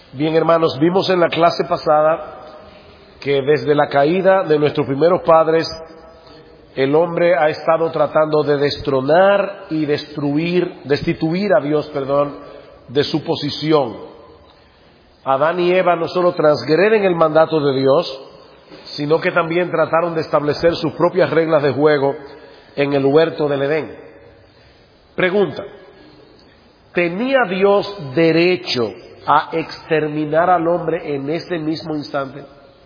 Bien, hermanos, vimos en la clase pasada que desde la caída de nuestros primeros padres, el hombre ha estado tratando de destronar y destituir a Dios, de su posición. Adán y Eva no solo transgreden el mandato de Dios, sino que también trataron de establecer sus propias reglas de juego en el huerto del Edén. Pregunta: ¿tenía Dios derecho a exterminar al hombre en ese mismo instante?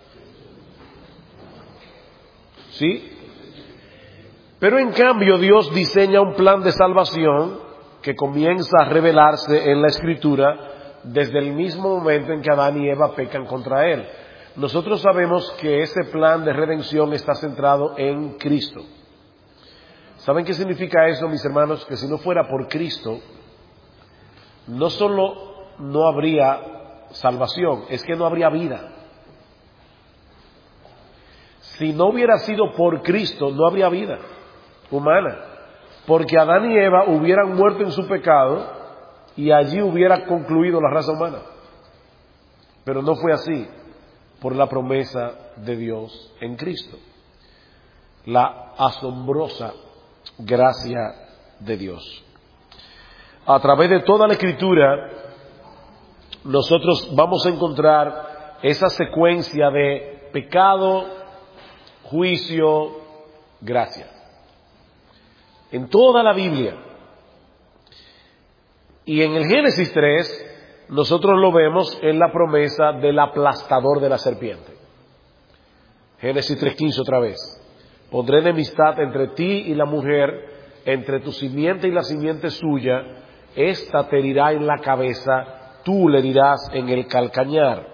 ¿Sí? Pero en cambio Dios diseña un plan de salvación que comienza a revelarse en la Escritura desde el mismo momento en que Adán y Eva pecan contra Él. Nosotros sabemos que ese plan de redención está centrado en Cristo. ¿Saben qué significa eso, mis hermanos? Que si no fuera por Cristo, no solo no habría salvación, es que no habría vida. Si no hubiera sido por Cristo, no habría vida humana, porque Adán y Eva hubieran muerto en su pecado y allí hubiera concluido la raza humana. Pero no fue así, por la promesa de Dios en Cristo, la asombrosa gracia de Dios. A través de toda la Escritura, nosotros vamos a encontrar esa secuencia de pecado, juicio, gracia. En toda la Biblia. Y en el Génesis 3, nosotros lo vemos en la promesa del aplastador de la serpiente. Génesis 3:15 otra vez. Pondré enemistad entre ti y la mujer, entre tu simiente y la simiente suya. Esta te herirá en la cabeza, tú le herirás en el calcañar.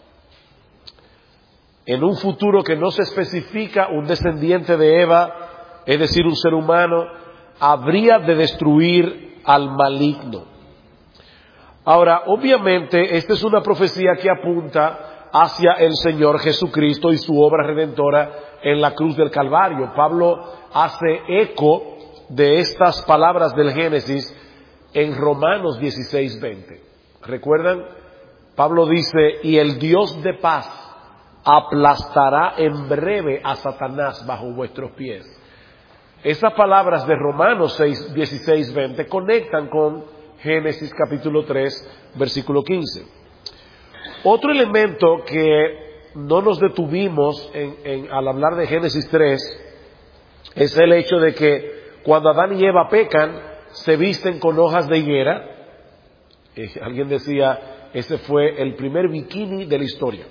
En un futuro que no se especifica, un descendiente de Eva, es decir, un ser humano, habría de destruir al maligno. Ahora, obviamente, esta es una profecía que apunta hacia el Señor Jesucristo y su obra redentora en la cruz del Calvario. Pablo hace eco de estas palabras del Génesis en Romanos 16:20. ¿Recuerdan? Pablo dice: y el Dios de paz aplastará en breve a Satanás bajo vuestros pies. Esas palabras de Romanos 16:20 conectan con Génesis capítulo 3, versículo 15. Otro elemento que no nos detuvimos al hablar de Génesis 3 es el hecho de que cuando Adán y Eva pecan, se visten con hojas de higuera. Alguien decía, ese fue el primer bikini de la historia.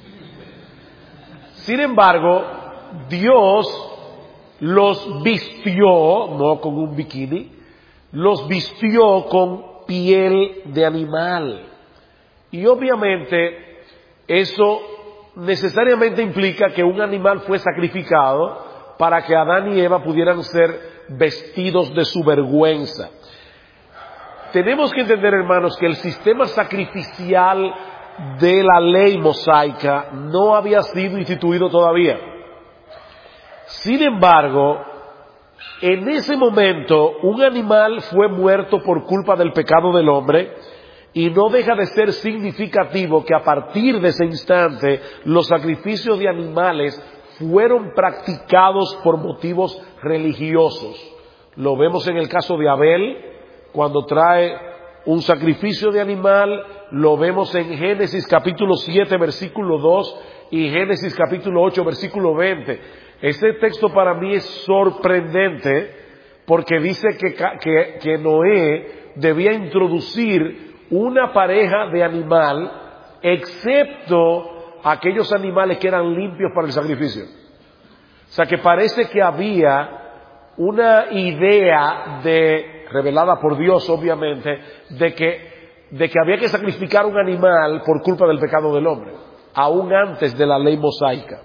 Sin embargo, Dios los vistió, no con un bikini, los vistió con piel de animal. Y obviamente eso necesariamente implica que un animal fue sacrificado para que Adán y Eva pudieran ser vestidos de su vergüenza. Tenemos que entender, hermanos, que el sistema sacrificial de la ley mosaica no había sido instituido todavía. Sin embargo, en ese momento un animal fue muerto por culpa del pecado del hombre, y no deja de ser significativo que a partir de ese instante los sacrificios de animales fueron practicados por motivos religiosos. Lo vemos en el caso de Abel, cuando trae un sacrificio de animal. Lo vemos en Génesis capítulo 7, versículo 2 y Génesis capítulo 8, versículo 20. Ese texto para mí es sorprendente porque dice que Noé debía introducir una pareja de animal, excepto aquellos animales que eran limpios para el sacrificio. O sea que parece que había una idea revelada por Dios, obviamente, de que había que sacrificar un animal por culpa del pecado del hombre, aún antes de la ley mosaica.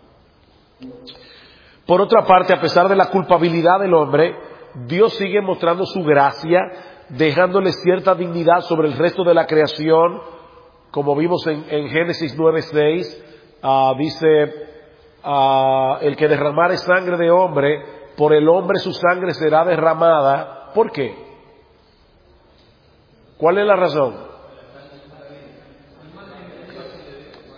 Por otra parte, a pesar de la culpabilidad del hombre, Dios sigue mostrando su gracia, dejándole cierta dignidad sobre el resto de la creación, como vimos en Génesis 9:6, dice, el que derramare sangre de hombre, por el hombre su sangre será derramada. ¿Por qué? ¿Cuál es la razón?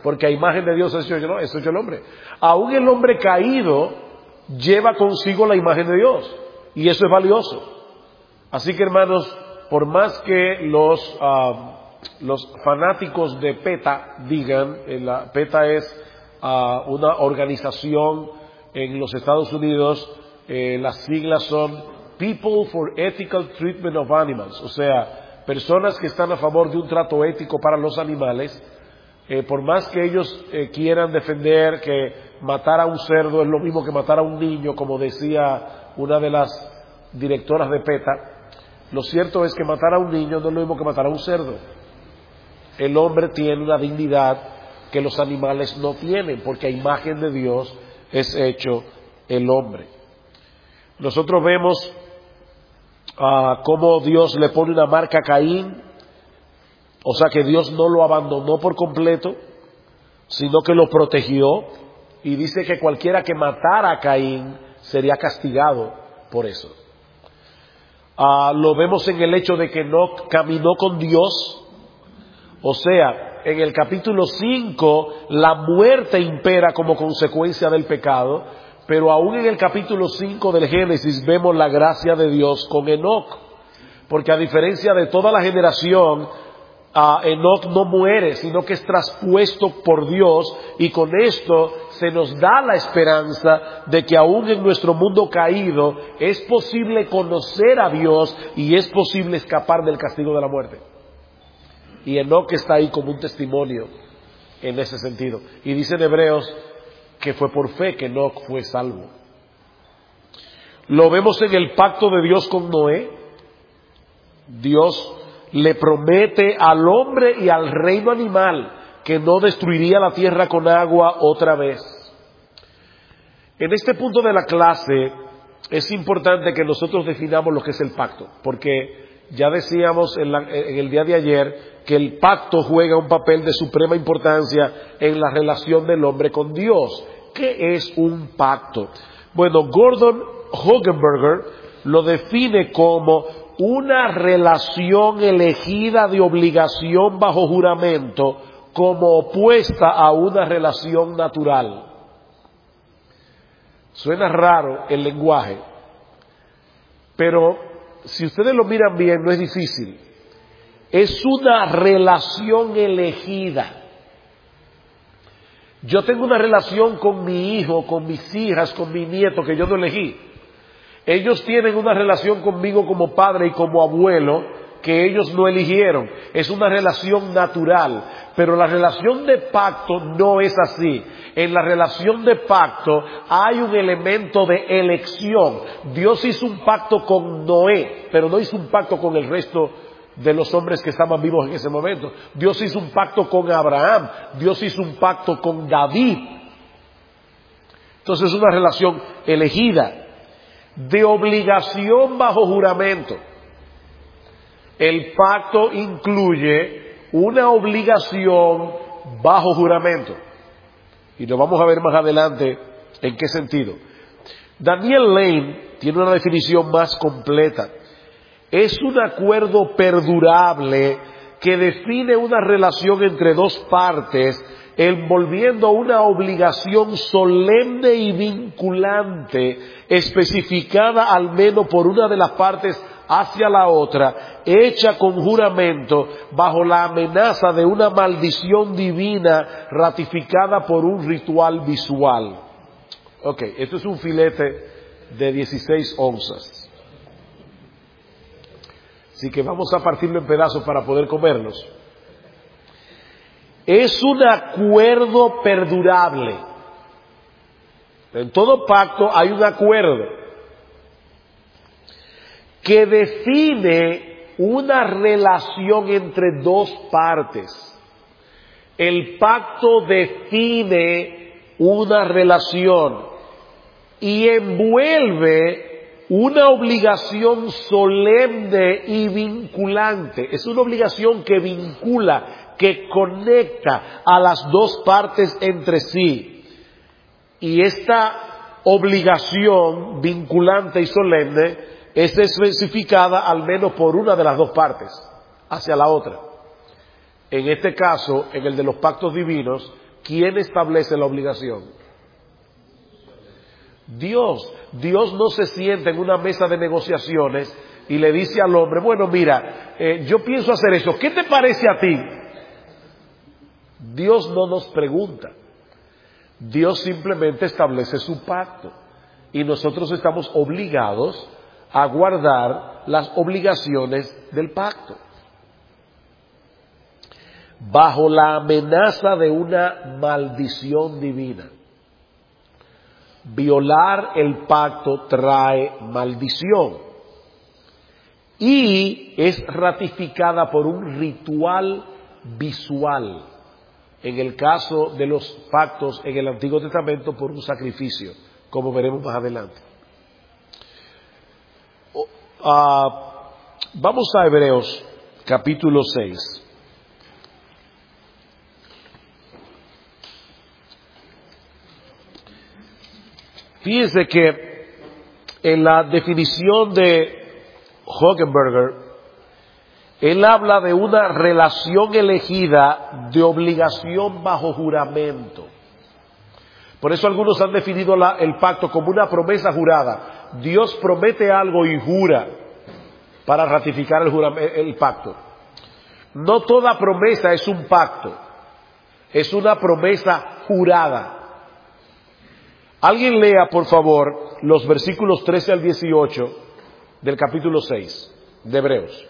porque a imagen de Dios es hecho el hombre. Aún el hombre caído lleva consigo la imagen de Dios, y eso es valioso. Así que, hermanos, por más que los fanáticos de PETA digan, PETA es una organización en los Estados Unidos, las siglas son People for Ethical Treatment of Animals, o sea, personas que están a favor de un trato ético para los animales. Por más que ellos quieran defender que matar a un cerdo es lo mismo que matar a un niño, como decía una de las directoras de PETA, lo cierto es que matar a un niño no es lo mismo que matar a un cerdo. El hombre tiene una dignidad que los animales no tienen, porque a imagen de Dios es hecho el hombre. Nosotros vemos cómo Dios le pone una marca a Caín, o sea que Dios no lo abandonó por completo, sino que lo protegió, y dice que cualquiera que matara a Caín sería castigado por eso. Lo vemos en el hecho de que Enoc caminó con Dios, o sea, en el capítulo 5 la muerte impera como consecuencia del pecado, pero aún en el capítulo 5 del Génesis vemos la gracia de Dios con Enoc, porque a diferencia de toda la generación, Enoc no muere, sino que es traspuesto por Dios, y con esto se nos da la esperanza de que aún en nuestro mundo caído es posible conocer a Dios y es posible escapar del castigo de la muerte. Y Enoc está ahí como un testimonio en ese sentido. Y dice en Hebreos que fue por fe que Enoc fue salvo. Lo vemos en el pacto de Dios con Noé. Dios le promete al hombre y al reino animal que no destruiría la tierra con agua otra vez. En este punto de la clase es importante que nosotros definamos lo que es el pacto, porque ya decíamos en el día de ayer que el pacto juega un papel de suprema importancia en la relación del hombre con Dios. ¿Qué es un pacto? Bueno, Gordon Hugenberger lo define como una relación elegida de obligación bajo juramento como opuesta a una relación natural. Suena raro el lenguaje, pero si ustedes lo miran bien, no es difícil. Es una relación elegida. Yo tengo una relación con mi hijo, con mis hijas, con mi nieto que yo no elegí. Ellos tienen una relación conmigo como padre y como abuelo que ellos no eligieron. Es una relación natural, pero la relación de pacto no es así. En la relación de pacto hay un elemento de elección. Dios hizo un pacto con Noé, pero no hizo un pacto con el resto de los hombres que estaban vivos en ese momento. Dios hizo un pacto con Abraham, Dios hizo un pacto con David. Entonces es una relación elegida, de obligación bajo juramento. El pacto incluye una obligación bajo juramento, y lo vamos a ver más adelante en qué sentido. Daniel Lane tiene una definición más completa. Es un acuerdo perdurable que define una relación entre dos partes envolviendo una obligación solemne y vinculante especificada al menos por una de las partes hacia la otra, hecha con juramento bajo la amenaza de una maldición divina ratificada por un ritual visual. Ok, esto es un filete de 16 onzas. Así que vamos a partirlo en pedazos para poder comerlos. Es un acuerdo perdurable. En todo pacto hay un acuerdo que define una relación entre dos partes. El pacto define una relación y envuelve una obligación solemne y vinculante. Es una obligación que vincula, que conecta a las dos partes entre sí. Y esta obligación vinculante y solemne es especificada al menos por una de las dos partes hacia la otra. En este caso, en el de los pactos divinos, ¿quién establece la obligación? Dios. Dios no se sienta en una mesa de negociaciones y le dice al hombre, bueno, mira, yo pienso hacer eso, ¿qué te parece a ti? Dios no nos pregunta. Dios simplemente establece su pacto y nosotros estamos obligados a guardar las obligaciones del pacto. Bajo la amenaza de una maldición divina. Violar el pacto trae maldición y es ratificada por un ritual visual. En el caso de los pactos en el Antiguo Testamento, por un sacrificio, como veremos más adelante. Vamos a Hebreos capítulo 6. Fíjense que en la definición de Hockenberger, él habla de una relación elegida de obligación bajo juramento. Por eso algunos han definido el pacto como una promesa jurada. Dios promete algo y jura para ratificar el pacto. No toda promesa es un pacto, es una promesa jurada. Alguien lea, por favor, los versículos 13 al 18 del capítulo 6 de Hebreos.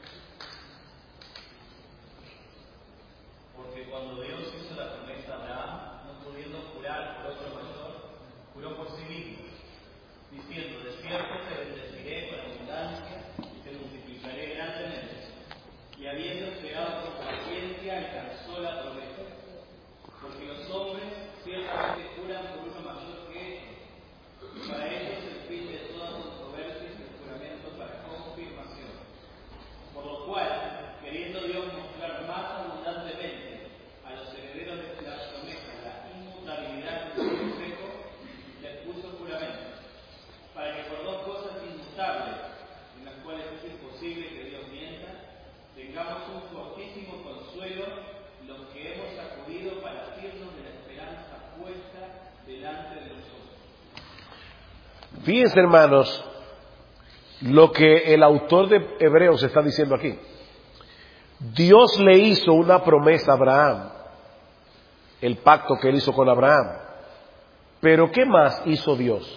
Porque cuando Dios hizo la promesa a Abraham, no pudiendo jurar por otro mayor, juró por sí mismo, diciendo, de cierto te bendeciré con abundancia y te multiplicaré grandemente. Y habiendo esperado con paciencia, alcanzó la promesa. Porque los hombres ciertamente juran por uno mayor que ellos. Para ellos el fin de toda controversia es el juramento para confirmación. Por lo cual, queriendo Dios mostrar más abundantemente a los herederos de la promesa la inmutabilidad de su consejo, les puso juramento, para que por dos cosas inmutables, en las cuales es imposible que Dios mienta, tengamos un fortísimo consuelo los que hemos acudido para asirnos de la esperanza puesta delante de nosotros. Fíjense, hermanos, lo que el autor de Hebreos está diciendo aquí. Dios le hizo una promesa a Abraham, el pacto que él hizo con Abraham. Pero ¿qué más hizo Dios?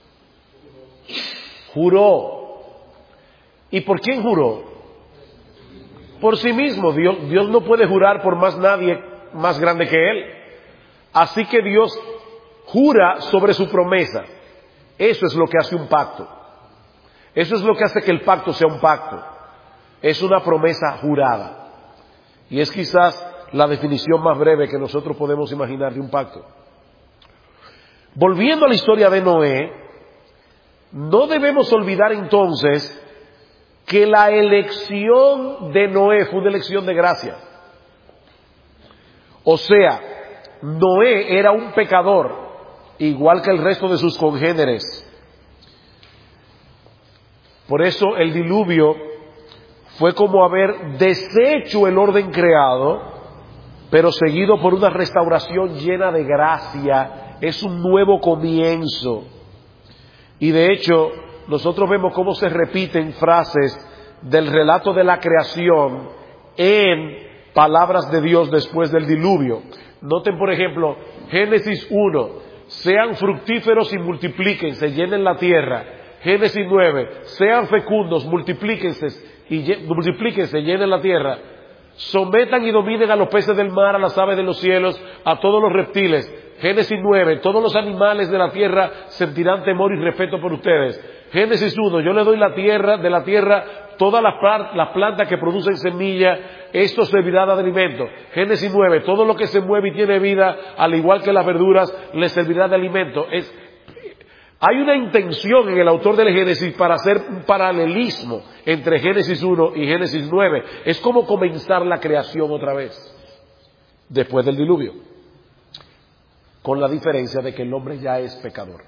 Juró. ¿Y por quién juró? Por sí mismo. Dios no puede jurar por más nadie más grande que él. Así que Dios jura sobre su promesa. Eso es lo que hace un pacto. Eso es lo que hace que el pacto sea un pacto. Es una promesa jurada. Y es quizás la definición más breve que nosotros podemos imaginar de un pacto. Volviendo a la historia de Noé, no debemos olvidar entonces que la elección de Noé fue una elección de gracia. O sea, Noé era un pecador, igual que el resto de sus congéneres. Por eso el diluvio fue como haber deshecho el orden creado, pero seguido por una restauración llena de gracia. Es un nuevo comienzo. Y de hecho, nosotros vemos cómo se repiten frases del relato de la creación en palabras de Dios después del diluvio. Noten, por ejemplo, Génesis 1, sean fructíferos y multiplíquense, llenen la tierra. Génesis 9, sean fecundos, multiplíquense, llenen la tierra. Sometan y dominen a los peces del mar, a las aves de los cielos, a todos los reptiles. Génesis 9, todos los animales de la tierra sentirán temor y respeto por ustedes. Génesis 1, yo le doy la tierra, de la tierra, todas las plantas que producen semilla, esto servirá de alimento. Génesis 9, todo lo que se mueve y tiene vida, al igual que las verduras, les servirá de alimento. Hay una intención en el autor del Génesis para hacer un paralelismo entre Génesis 1 y Génesis 9. Es como comenzar la creación otra vez, después del diluvio, con la diferencia de que el hombre ya es pecador.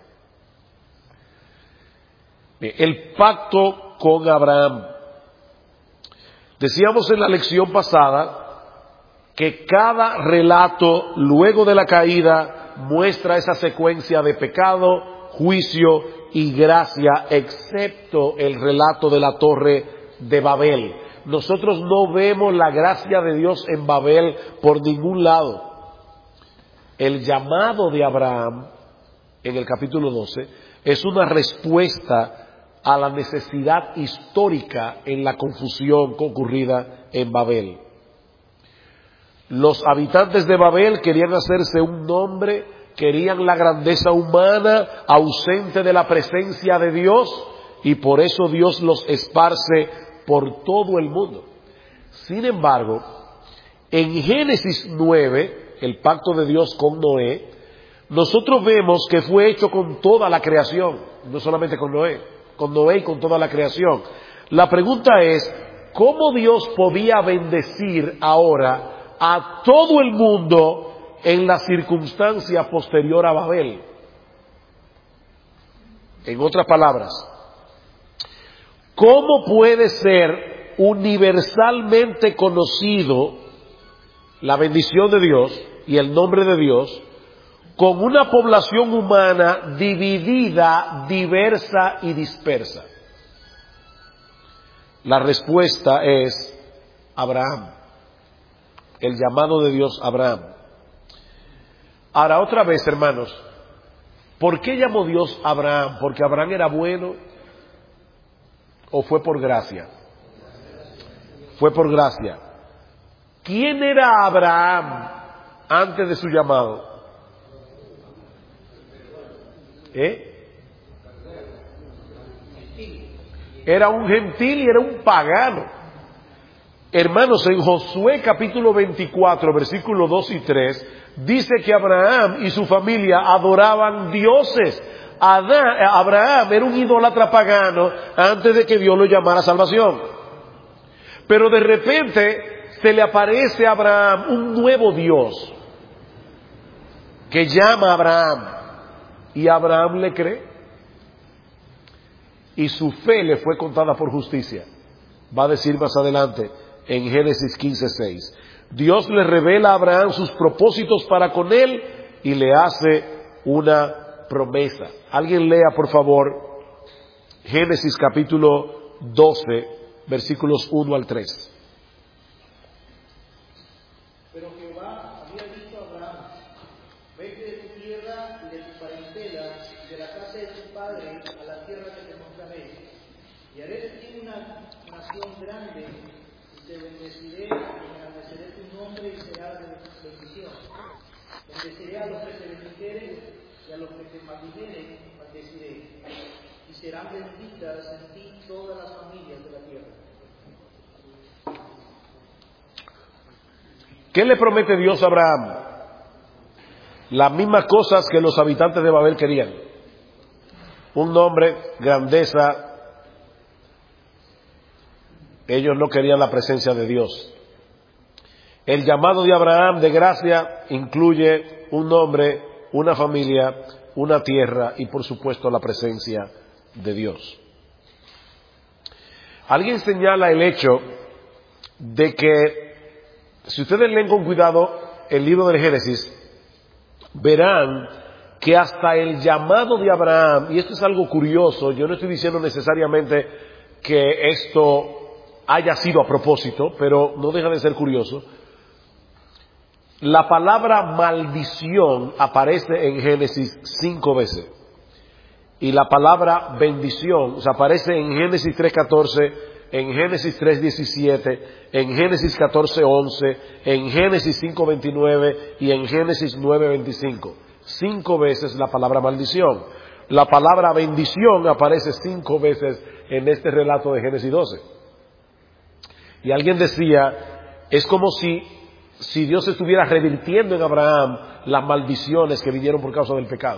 El pacto con Abraham. Decíamos en la lección pasada que cada relato luego de la caída muestra esa secuencia de pecado, juicio y gracia, excepto el relato de la Torre de Babel. Nosotros no vemos la gracia de Dios en Babel por ningún lado. El llamado de Abraham en el capítulo 12 es una respuesta a la necesidad histórica en la confusión ocurrida en Babel. Los habitantes de Babel querían hacerse un nombre, querían la grandeza humana ausente de la presencia de Dios, y por eso Dios los esparce por todo el mundo. Sin embargo, en Génesis 9, el pacto de Dios con Noé, nosotros vemos que fue hecho con toda la creación, no solamente con Noé y con toda la creación. La pregunta es, ¿cómo Dios podía bendecir ahora a todo el mundo en la circunstancia posterior a Babel? En otras palabras, ¿cómo puede ser universalmente conocido la bendición de Dios y el nombre de Dios con una población humana dividida, diversa y dispersa? La respuesta es Abraham, el llamado de Dios a Abraham. Ahora, otra vez, hermanos, ¿por qué llamó Dios a Abraham? ¿Porque Abraham era bueno o fue por gracia? Fue por gracia. ¿Quién era Abraham antes de su llamado? Era un gentil y era un pagano. Hermanos, en Josué capítulo 24, versículos 2 y 3, dice que Abraham y su familia adoraban dioses. Abraham era un idólatra pagano antes de que Dios lo llamara a salvación. Pero de repente se le aparece a Abraham un nuevo Dios que llama a Abraham, y Abraham le cree, y su fe le fue contada por justicia. Va a decir más adelante en Génesis 15:6. Dios le revela a Abraham sus propósitos para con él y le hace una promesa. Alguien lea, por favor, Génesis capítulo 12, versículos 1 al 3. Pero Jehová había dicho a Abraham: vete de tu tierra y de tu parentela y de la casa de tu padre a la tierra que te mostraré, y haré de ti una nación grande, y te bendeciré y engrandeceré tu nombre y serás de bendición. Bendeciré a los que te bendijeren y a los que te maldijeren maldeciré, y serán benditas en ti todas las familias de la tierra. ¿Qué le promete Dios a Abraham? Las mismas cosas que los habitantes de Babel querían. Un nombre, grandeza. Ellos no querían la presencia de Dios. El llamado de Abraham de gracia incluye un nombre, una familia, una tierra y por supuesto la presencia de Dios. Alguien señala el hecho de que, si ustedes leen con cuidado el libro del Génesis, verán que hasta el llamado de Abraham, y esto es algo curioso, yo no estoy diciendo necesariamente que esto haya sido a propósito, pero no deja de ser curioso, la palabra maldición aparece en Génesis 5 veces, y la palabra bendición aparece en Génesis 3:14, en Génesis 3:17, en Génesis 14:11, en Génesis 5:29 y en Génesis 9:25. 5 veces la palabra maldición. La palabra bendición aparece 5 veces en este relato de Génesis 12. Y alguien decía, es como si Dios estuviera revirtiendo en Abraham las maldiciones que vinieron por causa del pecado.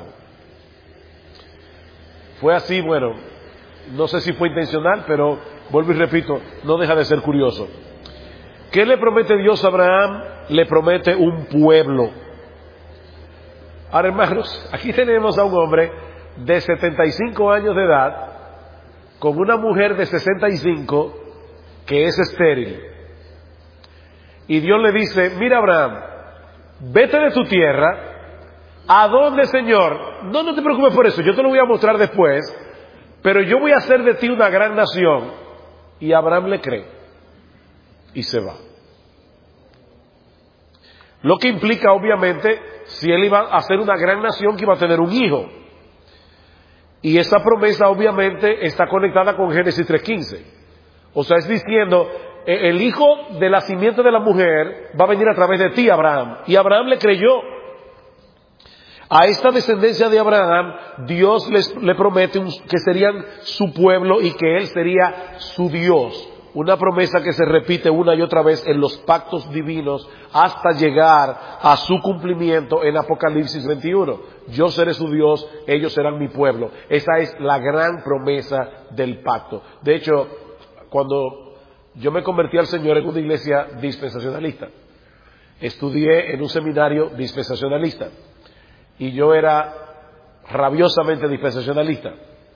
Fue así, bueno, no sé si fue intencional, pero vuelvo y repito, no deja de ser curioso. ¿Qué le promete Dios a Abraham? Le promete un pueblo. Ahora, hermanos, aquí tenemos a un hombre de 75 años de edad con una mujer de 65 que es estéril. Y Dios le dice, mira Abraham, vete de tu tierra. ¿A dónde, Señor? No te preocupes por eso, yo te lo voy a mostrar después, pero yo voy a hacer de ti una gran nación. Y Abraham le cree y se va. Lo que implica, obviamente, si él iba a ser una gran nación, que iba a tener un hijo. Y esa promesa, obviamente, está conectada con Génesis 3:15. O sea, es diciendo, el hijo de la simiente de la mujer va a venir a través de ti, Abraham. Y Abraham le creyó. A esta descendencia de Abraham, Dios le promete que serían su pueblo y que Él sería su Dios. Una promesa que se repite una y otra vez en los pactos divinos hasta llegar a su cumplimiento en Apocalipsis 21. Yo seré su Dios, ellos serán mi pueblo. Esa es la gran promesa del pacto. De hecho, cuando yo me convertí al Señor en una iglesia dispensacionalista, estudié en un seminario dispensacionalista. Y yo era rabiosamente dispensacionalista.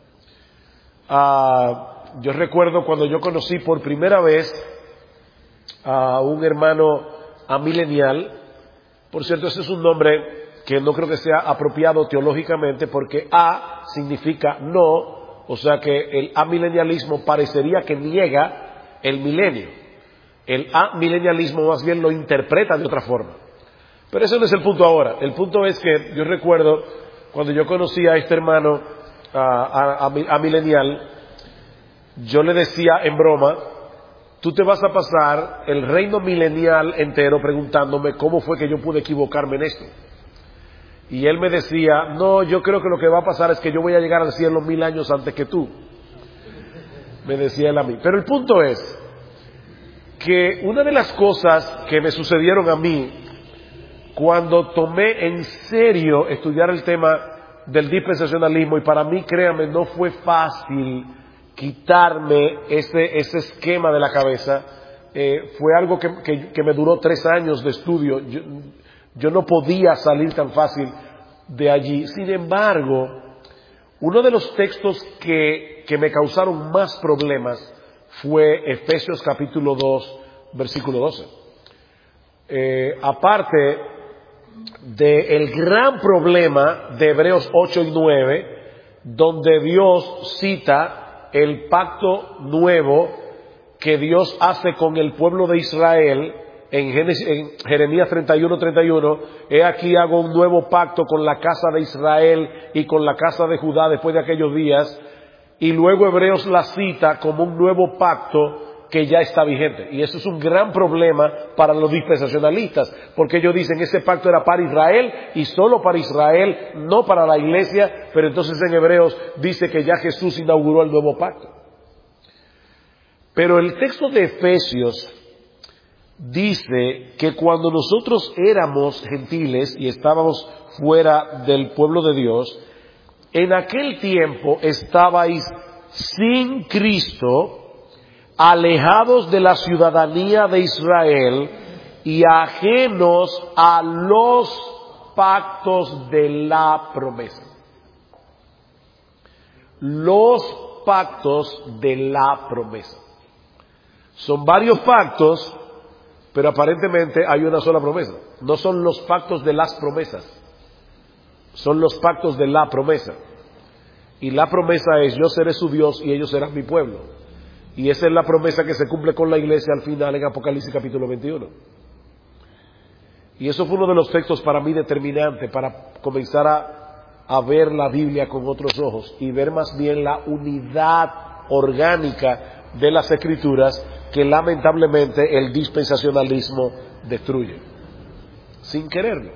Yo recuerdo cuando yo conocí por primera vez a un hermano amilenial. Por cierto, ese es un nombre que no creo que sea apropiado teológicamente, porque A significa no, o sea que el amilenialismo parecería que niega el milenio. El amilenialismo más bien lo interpreta de otra forma. Pero ese no es el punto ahora. El punto es que yo recuerdo cuando yo conocí a este hermano amilenial, yo le decía en broma, tú te vas a pasar el reino milenial entero preguntándome cómo fue que yo pude equivocarme en esto. Y él me decía, no, yo creo que lo que va a pasar es que yo voy a llegar al cielo 1000 años antes que tú. Me decía él a mí. Pero el punto es que una de las cosas que me sucedieron a mí cuando tomé en serio estudiar el tema del dispensacionalismo, y para mí, créanme, no fue fácil quitarme ese esquema de la cabeza, fue algo que me duró 3 años de estudio. Yo no podía salir tan fácil de allí. Sin embargo, uno de los textos que me causaron más problemas fue Efesios capítulo 2, versículo 12. Aparte del gran problema de Hebreos 8 y 9, donde Dios cita el pacto nuevo que Dios hace con el pueblo de Israel en Jeremías 31:31, he aquí hago un nuevo pacto con la casa de Israel y con la casa de Judá después de aquellos días, y luego Hebreos la cita como un nuevo pacto que ya está vigente. Y eso es un gran problema para los dispensacionalistas, porque ellos dicen ese pacto era para Israel y solo para Israel, no para la iglesia, pero entonces en Hebreos dice que ya Jesús inauguró el nuevo pacto. Pero el texto de Efesios dice que cuando nosotros éramos gentiles y estábamos fuera del pueblo de Dios, en aquel tiempo estabais sin Cristo, alejados de la ciudadanía de Israel y ajenos a los pactos de la promesa. Los pactos de la promesa. Son varios pactos, pero aparentemente hay una sola promesa. No son los pactos de las promesas, son los pactos de la promesa. Y la promesa es, yo seré su Dios y ellos serán mi pueblo. Y esa es la promesa que se cumple con la iglesia al final en Apocalipsis capítulo 21. Y eso fue uno de los textos para mí determinante para comenzar a ver la Biblia con otros ojos y ver más bien la unidad orgánica de las Escrituras que lamentablemente el dispensacionalismo destruye, sin quererlo.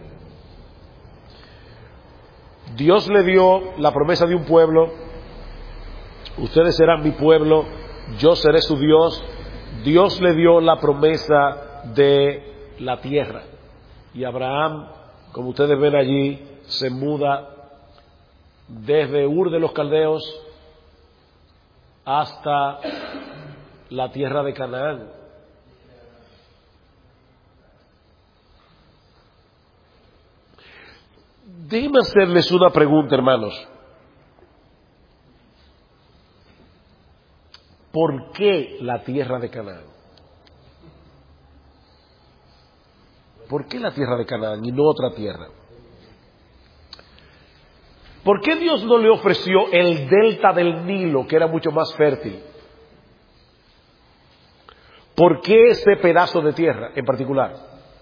Dios le dio la promesa de un pueblo, ustedes serán mi pueblo, yo seré su Dios. Dios le dio la promesa de la tierra. Y Abraham, como ustedes ven allí, se muda desde Ur de los Caldeos hasta la tierra de Canaán. Déjenme hacerles una pregunta, hermanos. ¿Por qué la tierra de Canaán? ¿por qué la tierra de Canaán y no otra tierra? ¿Por qué Dios no le ofreció el delta del Nilo, que era mucho más fértil? ¿Por qué ese pedazo de tierra en particular?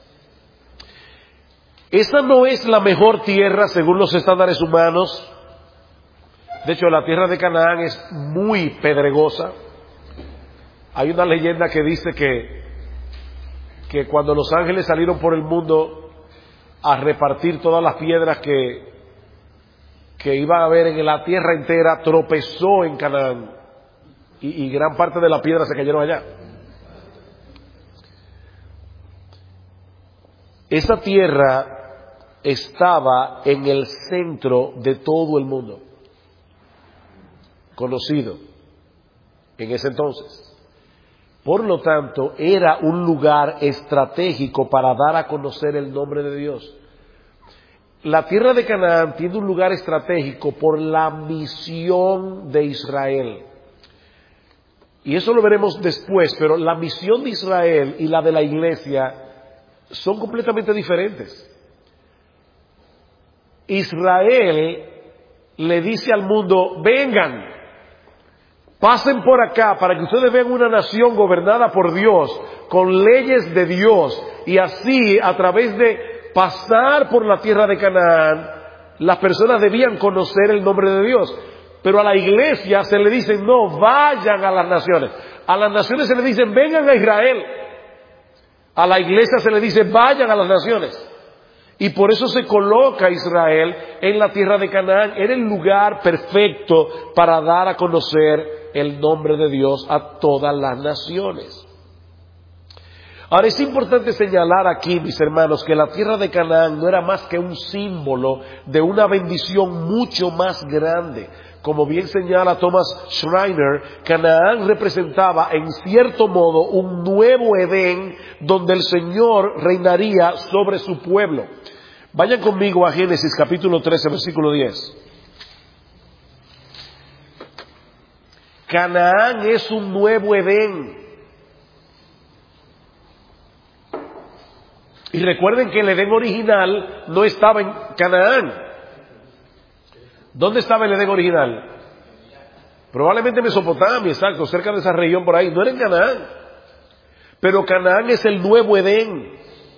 Esa no es la mejor tierra según los estándares humanos. De hecho, la tierra de Canaán es muy pedregosa. Hay una leyenda que dice que cuando los ángeles salieron por el mundo a repartir todas las piedras que iban a haber en la tierra entera, tropezó en Canaán y gran parte de la piedra se cayeron allá. Esa tierra estaba en el centro de todo el mundo conocido en ese entonces. Por lo tanto, era un lugar estratégico para dar a conocer el nombre de Dios. La tierra de Canaán tiene un lugar estratégico por la misión de Israel. Y eso lo veremos después, pero la misión de Israel y la de la iglesia son completamente diferentes. Israel le dice al mundo, vengan, pasen por acá para que ustedes vean una nación gobernada por Dios, con leyes de Dios, y así a través de pasar por la tierra de Canaán, las personas debían conocer el nombre de Dios. Pero a la iglesia se le dice, no, vayan a las naciones. A las naciones se le dice, vengan a Israel. A la iglesia se le dice, vayan a las naciones. Y por eso se coloca Israel en la tierra de Canaán. Era el lugar perfecto para dar a conocer el nombre de Dios a todas las naciones. Ahora es importante señalar aquí, mis hermanos, que la tierra de Canaán no era más que un símbolo de una bendición mucho más grande. Como bien señala Thomas Schreiner, Canaán representaba en cierto modo un nuevo Edén donde el Señor reinaría sobre su pueblo. Vayan conmigo a Génesis capítulo 13, versículo 10. Canaán es un nuevo Edén. Y recuerden que el Edén original no estaba en Canaán. ¿Dónde estaba el Edén original? Probablemente en Mesopotamia, exacto, cerca de esa región por ahí. No era en Canaán. Pero Canaán es el nuevo Edén.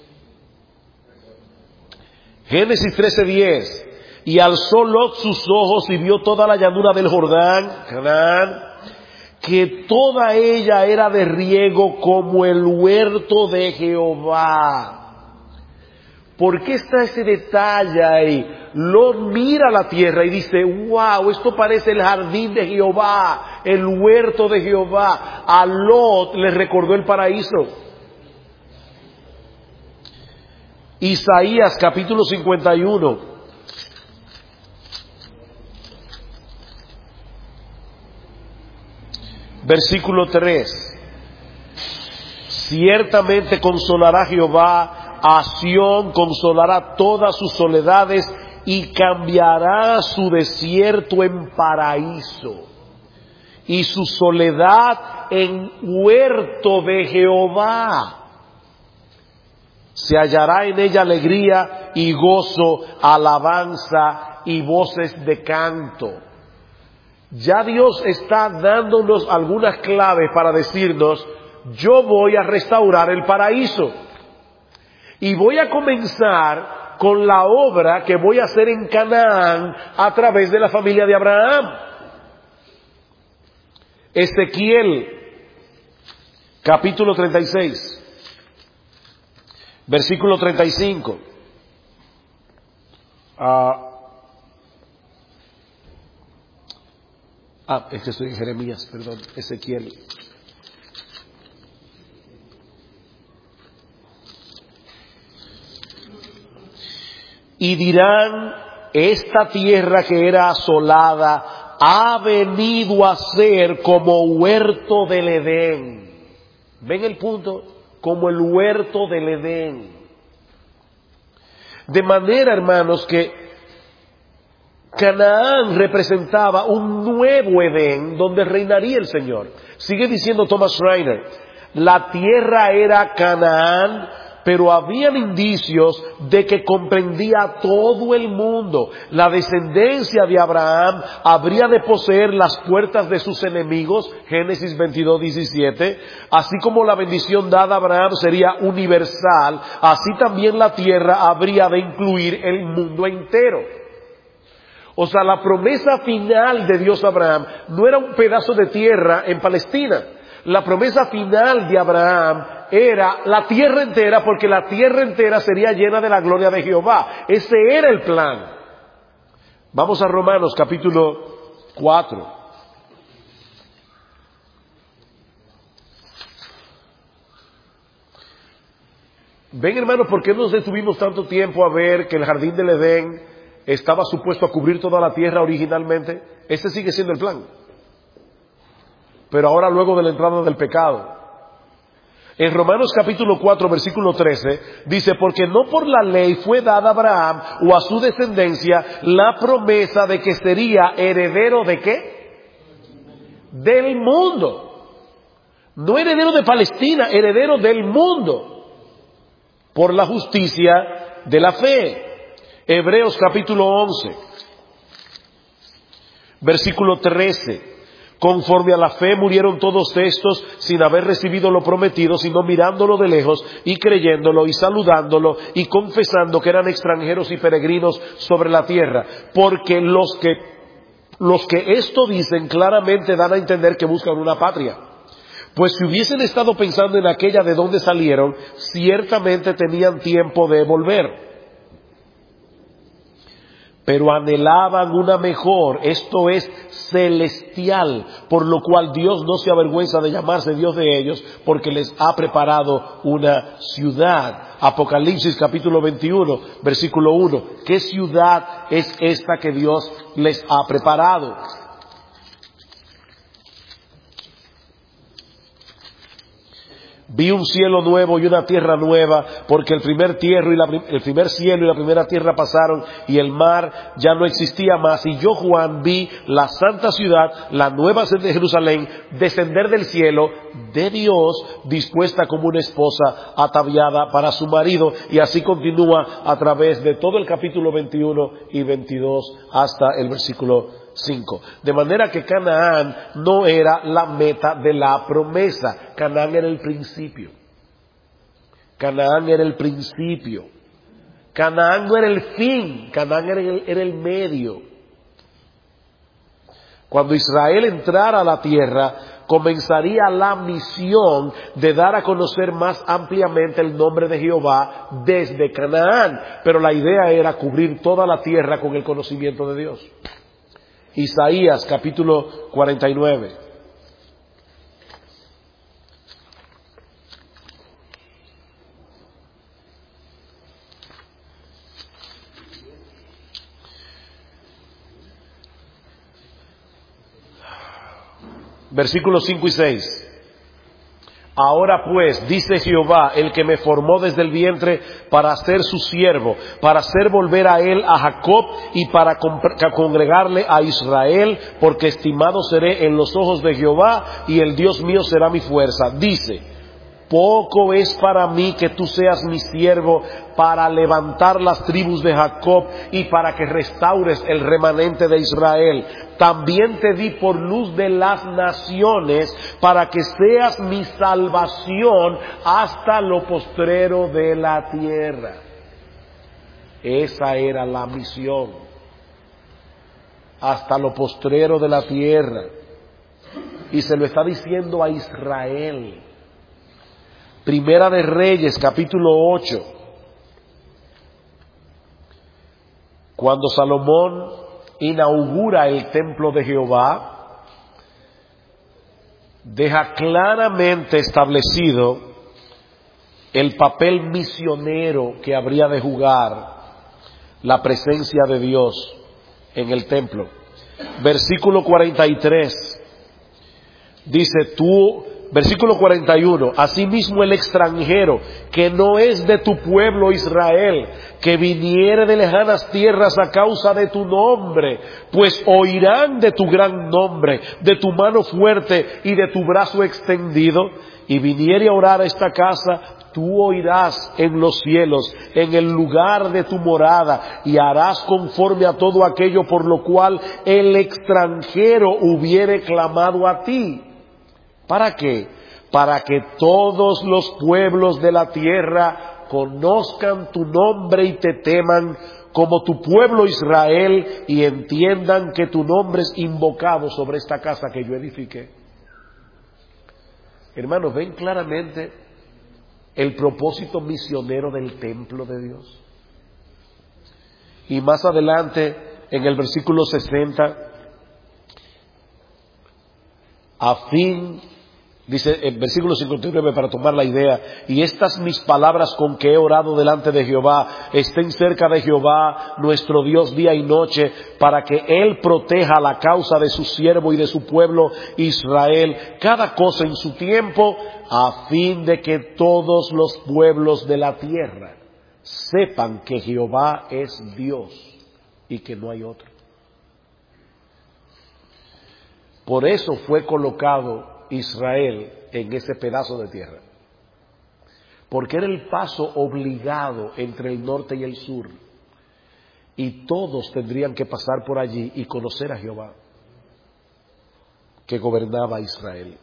Génesis 13:10. Y alzó Lot sus ojos y vio toda la llanura del Jordán, Canaán, que toda ella era de riego como el huerto de Jehová. ¿Por qué está ese detalle ahí? Lot mira la tierra y dice, wow, esto parece el jardín de Jehová, el huerto de Jehová. A Lot le recordó el paraíso. Isaías capítulo 51. Versículo 3. Ciertamente consolará Jehová a Sión, consolará todas sus soledades y cambiará su desierto en paraíso y su soledad en huerto de Jehová. Se hallará en ella alegría y gozo, alabanza y voces de canto. Ya Dios está dándonos algunas claves para decirnos, yo voy a restaurar el paraíso. Y voy a comenzar con la obra que voy a hacer en Canaán a través de la familia de Abraham. Ezequiel, capítulo 36, versículo 35. Es que estoy en Jeremías, perdón, Ezequiel. Y dirán, esta tierra que era asolada ha venido a ser como huerto del Edén. ¿Ven el punto? Como el huerto del Edén. De manera, hermanos, que Canaán representaba un nuevo Edén donde reinaría el Señor. Sigue diciendo Thomas Schreiner, la tierra era Canaán pero habían indicios de que comprendía a todo el mundo. La descendencia de Abraham habría de poseer las puertas de sus enemigos, Génesis 22:17, así como la bendición dada a Abraham sería universal, así también la tierra habría de incluir el mundo entero. O sea, la promesa final de Dios a Abraham no era un pedazo de tierra en Palestina. La promesa final de Abraham era la tierra entera, porque la tierra entera sería llena de la gloria de Jehová. Ese era el plan. Vamos a Romanos capítulo 4. Ven, hermanos, ¿por qué nos detuvimos tanto tiempo a ver que el jardín del Edén estaba supuesto a cubrir toda la tierra originalmente? Ese sigue siendo el plan. Pero ahora, luego de la entrada del pecado, en Romanos capítulo 4 versículo 13 dice: porque no por la ley fue dada a Abraham o a su descendencia la promesa de que sería heredero ¿de qué? Del mundo. No heredero de Palestina, heredero del mundo, por la justicia de la fe. Hebreos capítulo 11 versículo 13: conforme a la fe murieron todos estos sin haber recibido lo prometido, sino mirándolo de lejos y creyéndolo y saludándolo y confesando que eran extranjeros y peregrinos sobre la tierra. Porque los que esto dicen claramente dan a entender que buscan una patria. Pues si hubiesen estado pensando en aquella de donde salieron, ciertamente tenían tiempo de volver. Pero anhelaban una mejor, esto es celestial, por lo cual Dios no se avergüenza de llamarse Dios de ellos, porque les ha preparado una ciudad. Apocalipsis capítulo 21, versículo 1. ¿Qué ciudad es esta que Dios les ha preparado? Vi un cielo nuevo y una tierra nueva, porque el primer cielo y la primera tierra pasaron, y el mar ya no existía más. Y yo, Juan, vi la santa ciudad, la nueva de Jerusalén, descender del cielo de Dios, dispuesta como una esposa ataviada para su marido. Y así continúa a través de todo el capítulo 21 y 22 hasta el versículo 5. De manera que Canaán no era la meta de la promesa. Canaán era el principio. Canaán era el principio. Canaán no era el fin. Canaán era el medio. Cuando Israel entrara a la tierra, comenzaría la misión de dar a conocer más ampliamente el nombre de Jehová desde Canaán. Pero la idea era cubrir toda la tierra con el conocimiento de Dios. Isaías capítulo 49. Versículos 5 y 6. Ahora pues, dice Jehová, el que me formó desde el vientre para ser su siervo, para hacer volver a él a Jacob y para congregarle a Israel, porque estimado seré en los ojos de Jehová y el Dios mío será mi fuerza. Dice: poco es para mí que tú seas mi siervo para levantar las tribus de Jacob y para que restaures el remanente de Israel. También te di por luz de las naciones para que seas mi salvación hasta lo postrero de la tierra. Esa era la misión. Hasta lo postrero de la tierra. Y se lo está diciendo a Israel. Primera de Reyes, capítulo 8. Cuando Salomón inaugura el templo de Jehová, deja claramente establecido el papel misionero que habría de jugar la presencia de Dios en el templo. Versículo 43. Dice: tú Versículo 41. Asimismo el extranjero, que no es de tu pueblo Israel, que viniere de lejanas tierras a causa de tu nombre, pues oirán de tu gran nombre, de tu mano fuerte y de tu brazo extendido, y viniere a orar a esta casa, tú oirás en los cielos, en el lugar de tu morada, y harás conforme a todo aquello por lo cual el extranjero hubiere clamado a ti. ¿Para qué? Para que todos los pueblos de la tierra conozcan tu nombre y te teman como tu pueblo Israel, y entiendan que tu nombre es invocado sobre esta casa que yo edifiqué. Hermanos, ven claramente el propósito misionero del templo de Dios. Y más adelante, en el versículo 60, a fin, dice el versículo 59, para tomar la idea, y estas mis palabras con que he orado delante de Jehová, estén cerca de Jehová, nuestro Dios, día y noche, para que Él proteja la causa de su siervo y de su pueblo Israel, cada cosa en su tiempo, a fin de que todos los pueblos de la tierra sepan que Jehová es Dios y que no hay otro. Por eso fue colocado Israel en ese pedazo de tierra, porque era el paso obligado entre el norte y el sur, y todos tendrían que pasar por allí y conocer a Jehová, que gobernaba Israel.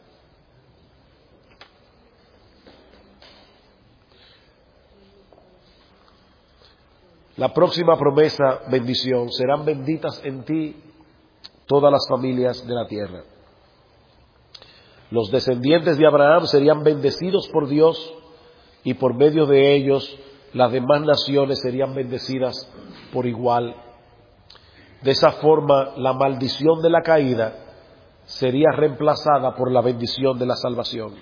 La próxima promesa, bendición: serán benditas en ti todas las familias de la tierra. Los descendientes de Abraham serían bendecidos por Dios, y por medio de ellos las demás naciones serían bendecidas por igual. De esa forma, la maldición de la caída sería reemplazada por la bendición de la salvación.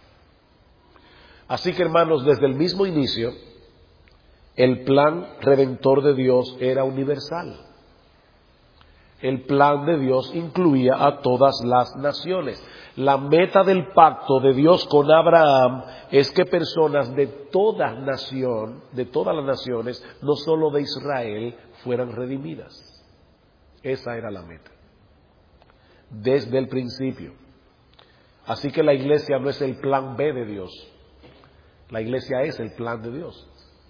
Así que, hermanos, desde el mismo inicio, el plan redentor de Dios era universal. El plan de Dios incluía a todas las naciones. La meta del pacto de Dios con Abraham es que personas de toda nación, de todas las naciones, no solo de Israel, fueran redimidas. Esa era la meta, desde el principio. Así que la iglesia no es el plan B de Dios. La iglesia es el plan de Dios.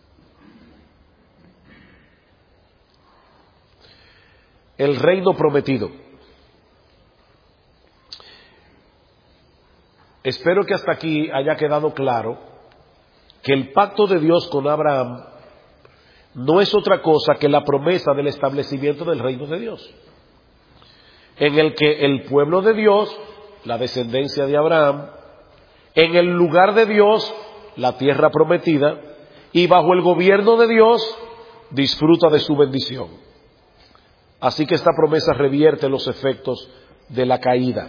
El reino prometido. Espero que hasta aquí haya quedado claro que el pacto de Dios con Abraham no es otra cosa que la promesa del establecimiento del reino de Dios, en el que el pueblo de Dios, la descendencia de Abraham, en el lugar de Dios, la tierra prometida, y bajo el gobierno de Dios, disfruta de su bendición. Así que esta promesa revierte los efectos de la caída.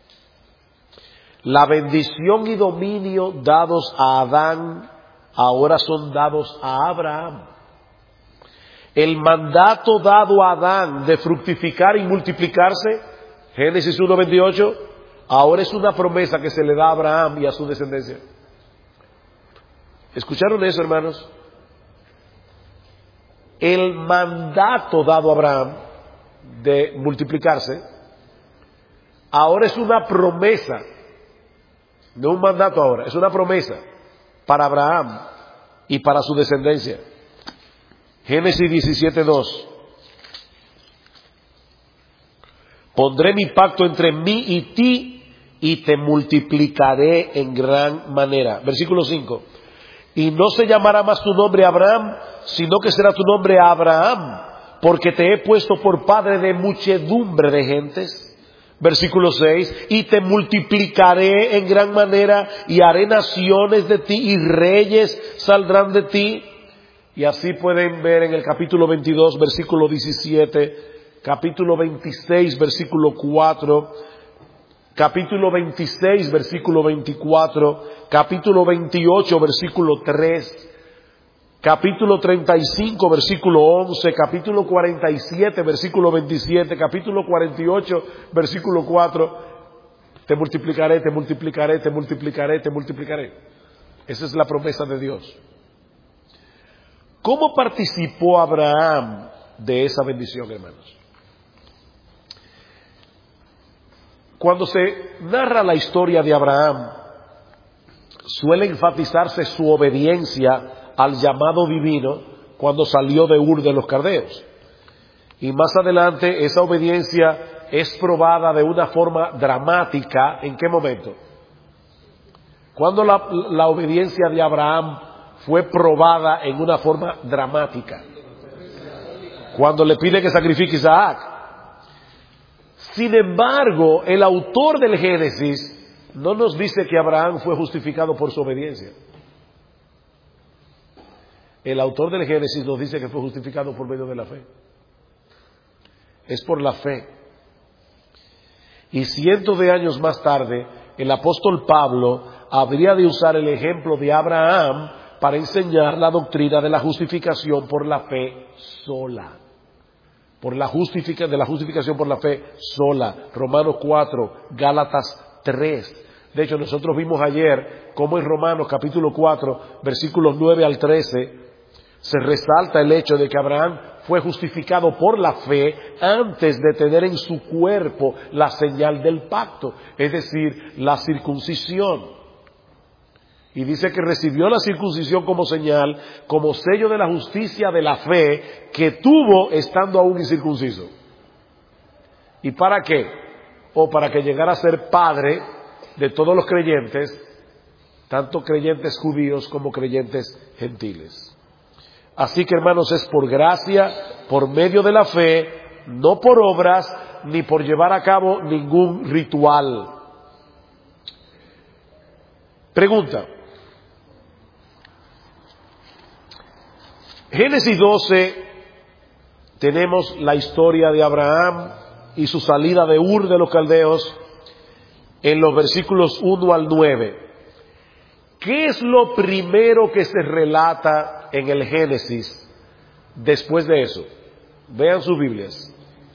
La bendición y dominio dados a Adán ahora son dados a Abraham. El mandato dado a Adán de fructificar y multiplicarse, Génesis 1:28, ahora es una promesa que se le da a Abraham y a su descendencia. ¿Escucharon eso, hermanos? El mandato dado a Abraham de multiplicarse ahora es una promesa, no un mandato ahora, es una promesa para Abraham y para su descendencia. Génesis 17:2. Pondré mi pacto entre mí y ti y te multiplicaré en gran manera. Versículo 5. Y no se llamará más tu nombre Abraham, sino que será tu nombre Abraham, porque te he puesto por padre de muchedumbre de gentes. Versículo 6, y te multiplicaré en gran manera, y haré naciones de ti, y reyes saldrán de ti. Y así pueden ver en el capítulo 22, versículo 17, capítulo 26, versículo 4, capítulo 26, versículo 24, capítulo 28, versículo 3, capítulo 35, versículo 11, capítulo 47, versículo 27, capítulo 48, versículo 4, Te multiplicaré, te multiplicaré, te multiplicaré, te multiplicaré. Esa es la promesa de Dios. ¿Cómo participó Abraham de esa bendición, hermanos? Cuando se narra la historia de Abraham, suele enfatizarse su obediencia al llamado divino cuando salió de Ur de los Caldeos. Y más adelante esa obediencia es probada de una forma dramática. ¿En qué momento? Cuando la obediencia de Abraham fue probada en una forma dramática. Cuando le pide que sacrifique a Isaac. Sin embargo, el autor del Génesis no nos dice que Abraham fue justificado por su obediencia. El autor del Génesis nos dice que fue justificado por medio de la fe. Es por la fe. Y cientos de años más tarde, el apóstol Pablo habría de usar el ejemplo de Abraham para enseñar la doctrina de la justificación por la fe sola. De la justificación por la fe sola. Romanos 4, Gálatas 3. De hecho, nosotros vimos ayer cómo en Romanos capítulo 4, versículos 9 al 13, se resalta el hecho de que Abraham fue justificado por la fe antes de tener en su cuerpo la señal del pacto, es decir, la circuncisión. Y dice que recibió la circuncisión como señal, como sello de la justicia de la fe que tuvo estando aún incircunciso. ¿Y para qué? Para que llegara a ser padre de todos los creyentes, tanto creyentes judíos como creyentes gentiles. Así que, hermanos, es por gracia, por medio de la fe, no por obras, ni por llevar a cabo ningún ritual. Pregunta. Génesis 12, tenemos la historia de Abraham y su salida de Ur de los Caldeos en los versículos 1 al 9. ¿Qué es lo primero que se relata en el Génesis después de eso? Vean sus Biblias.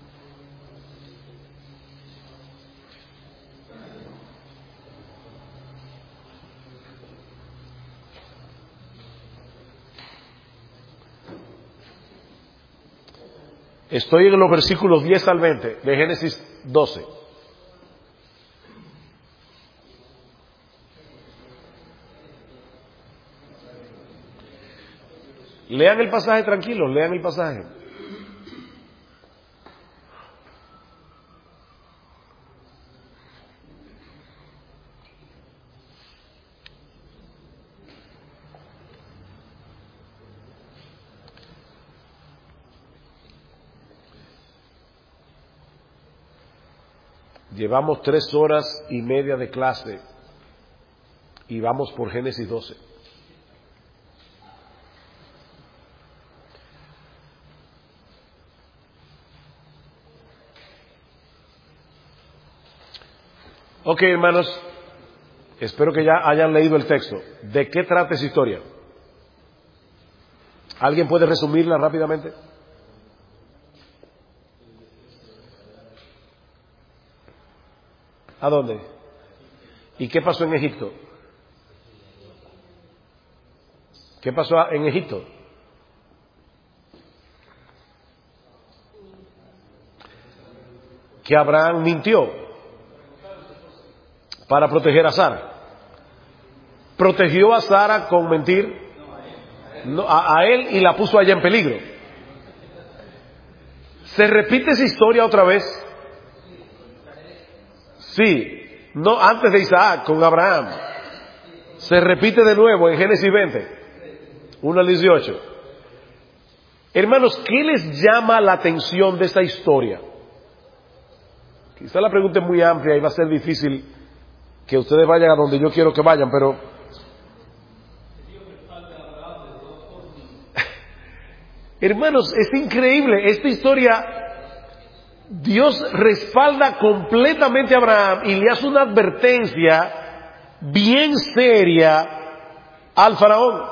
Estoy en los versículos 10 al 20 de Génesis 12. Lean el pasaje tranquilos, lean el pasaje. Llevamos 3 horas y media de clase y vamos por Génesis 12. Ok, hermanos, espero que ya hayan leído el texto. ¿De qué trata esa historia? ¿Alguien puede resumirla rápidamente? ¿A dónde? ¿Y qué pasó en Egipto? ¿Qué pasó en Egipto? Que Abraham mintió para proteger a Sara. Protegió a Sara con mentir a él y la puso allá en peligro. ¿Se repite esa historia otra vez? Sí, no antes de Isaac, con Abraham. Se repite de nuevo en Génesis 20, 1 al 18. Hermanos, ¿qué les llama la atención de esta historia? Quizá la pregunta es muy amplia y va a ser difícil que ustedes vayan a donde yo quiero que vayan, pero hermanos, es increíble esta historia. Dios respalda completamente a Abraham y le hace una advertencia bien seria al faraón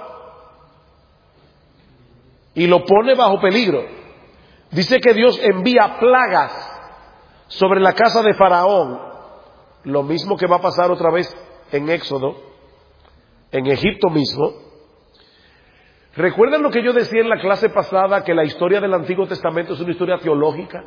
y lo pone bajo peligro. Dice que Dios envía plagas sobre la casa de Faraón lo mismo que va a pasar otra vez en Éxodo, en Egipto mismo. ¿Recuerdan lo que yo decía en la clase pasada, que la historia del Antiguo Testamento es una historia teológica?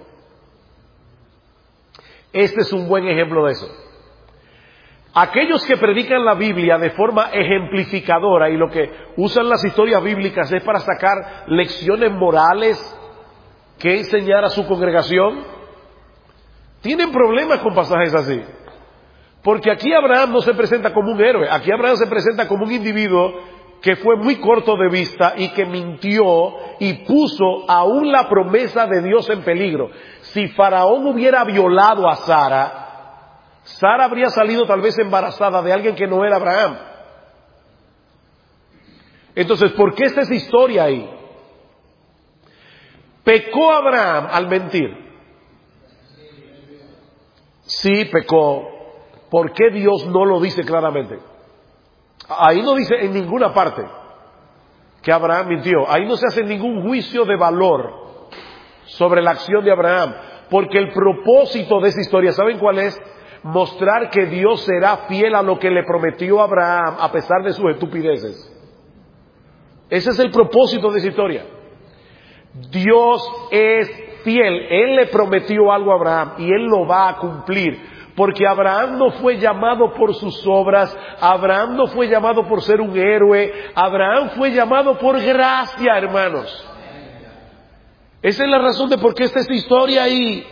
Este es un buen ejemplo de eso. Aquellos que predican la Biblia de forma ejemplificadora y lo que usan las historias bíblicas es para sacar lecciones morales que enseñar a su congregación, tienen problemas con pasajes así. Porque aquí Abraham no se presenta como un héroe, aquí Abraham se presenta como un individuo que fue muy corto de vista y que mintió y puso aún la promesa de Dios en peligro. Si Faraón hubiera violado a Sara, Sara habría salido tal vez embarazada de alguien que no era Abraham. Entonces, ¿por qué está esa historia ahí? ¿Pecó Abraham al mentir? Sí, pecó. ¿Por qué Dios no lo dice claramente? Ahí no dice en ninguna parte que Abraham mintió. Ahí no se hace ningún juicio de valor sobre la acción de Abraham. Porque el propósito de esa historia, ¿saben cuál es? Mostrar que Dios será fiel a lo que le prometió a Abraham a pesar de sus estupideces. Ese es el propósito de esa historia. Dios es fiel. Él le prometió algo a Abraham y Él lo va a cumplir. Porque Abraham no fue llamado por sus obras, Abraham no fue llamado por ser un héroe, Abraham fue llamado por gracia, hermanos. Esa es la razón de por qué está esta historia ahí.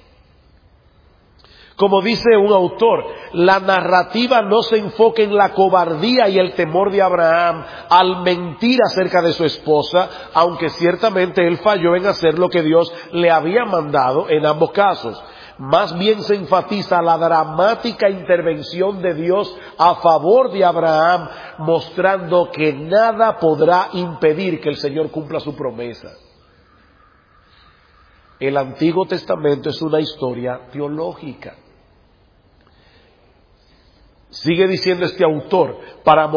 Como dice un autor, la narrativa no se enfoca en la cobardía y el temor de Abraham al mentir acerca de su esposa, aunque ciertamente él falló en hacer lo que Dios le había mandado en ambos casos. Más bien se enfatiza la dramática intervención de Dios a favor de Abraham, mostrando que nada podrá impedir que el Señor cumpla su promesa. El Antiguo Testamento es una historia teológica. Sigue diciendo este autor, para